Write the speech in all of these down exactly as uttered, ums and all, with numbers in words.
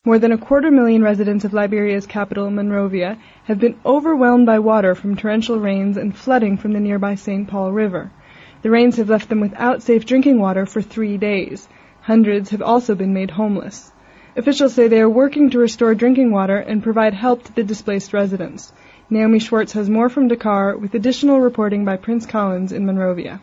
More than a quarter million residents of Liberia's capital, Monrovia, have been overwhelmed by water from torrential rains and flooding from the nearby Saint Paul River. The rains have left them without safe drinking water for three days. Hundreds have also been made homeless. Officials say they are working to restore drinking water and provide help to the displaced residents. Naomi Schwartz has more from Dakar with additional reporting by Prince Collins in Monrovia.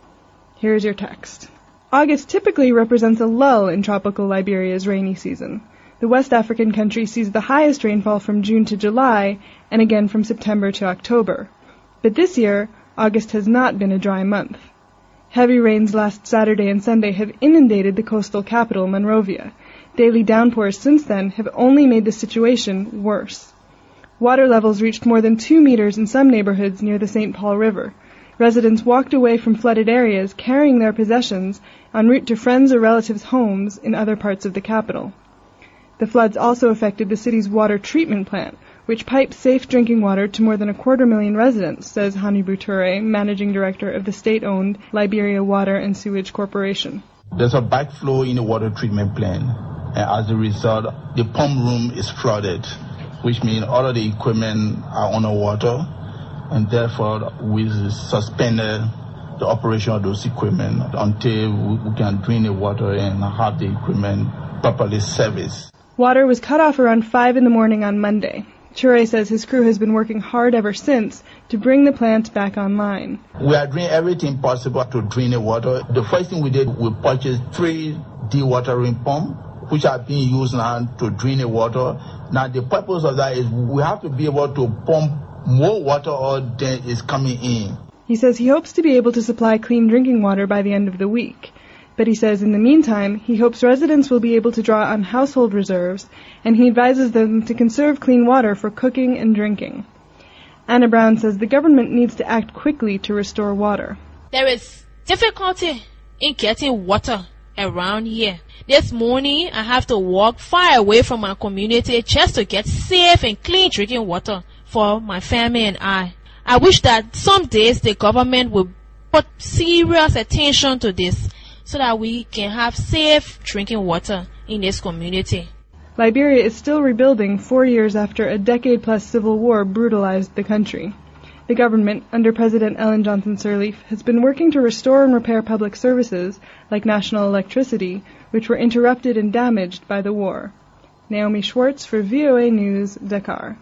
Here is your text. August typically represents a lull in tropical Liberia's rainy season. The West African country sees the highest rainfall from June to July and again from September to October. But this year, August has not been a dry month. Heavy rains last Saturday and Sunday have inundated the coastal capital, Monrovia. Daily downpours since then have only made the situation worse. Water levels reached more than two meters in some neighborhoods near the Saint Paul River. Residents walked away from flooded areas carrying their possessions en route to friends or relatives' homes in other parts of the capital. The floods also affected the city's water treatment plant, which pipes safe drinking water to more than a quarter million residents, says Hanibu Toure, managing director of the state-owned Liberia Water and Sewage Corporation. There's a backflow in the water treatment plant, and as a result, the pump room is flooded, which means all of the equipment are underwater, and therefore we suspended the operation of those equipment until we can drain the water and have the equipment properly serviced. Water was cut off around five in the morning on Monday. Toure says his crew has been working hard ever since to bring the plant back online. We are doing everything possible to drain the water. The first thing we did, we purchased three dewatering pumps, which are being used now to drain the water. Now the purpose of that is we have to be able to pump more water out than is coming in. He says he hopes to be able to supply clean drinking water by the end of the week. But he says in the meantime, he hopes residents will be able to draw on household reserves, and he advises them to conserve clean water for cooking and drinking. Anna Brown says the government needs to act quickly to restore water. There is difficulty in getting water around here. This morning, I have to walk far away from my community just to get safe and clean drinking water for my family and I. I wish that some days the government will put serious attention to this, so that we can have safe drinking water in this community. Liberia is still rebuilding four years after a decade-plus civil war brutalized the country. The government, under President Ellen Johnson Sirleaf, has been working to restore and repair public services, like national electricity, which were interrupted and damaged by the war. Naomi Schwartz for V O A News, Dakar.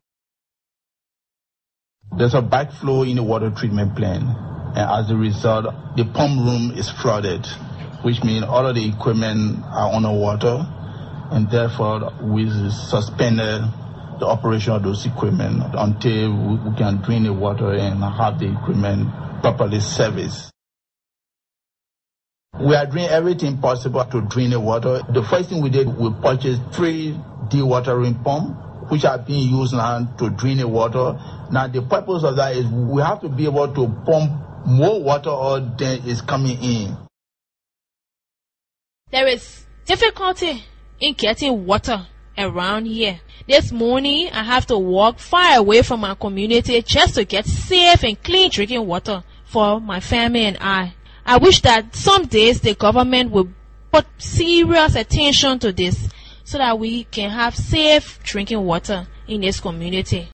There's a backflow in the water treatment plant, and as a result, the pump room is flooded, which means all of the equipment are underwater, and therefore we suspended the operation of those equipment until we can drain the water and have the equipment properly serviced. We are doing everything possible to drain the water. The first thing we did, we purchased three dewatering pumps, which are being used now to drain the water. Now the purpose of that is we have to be able to pump more water out than is coming in. There is difficulty in getting water around here. This morning, I have to walk far away from my community just to get safe and clean drinking water for my family and I. I wish that some days the government will put serious attention to this, so that we can have safe drinking water in this community.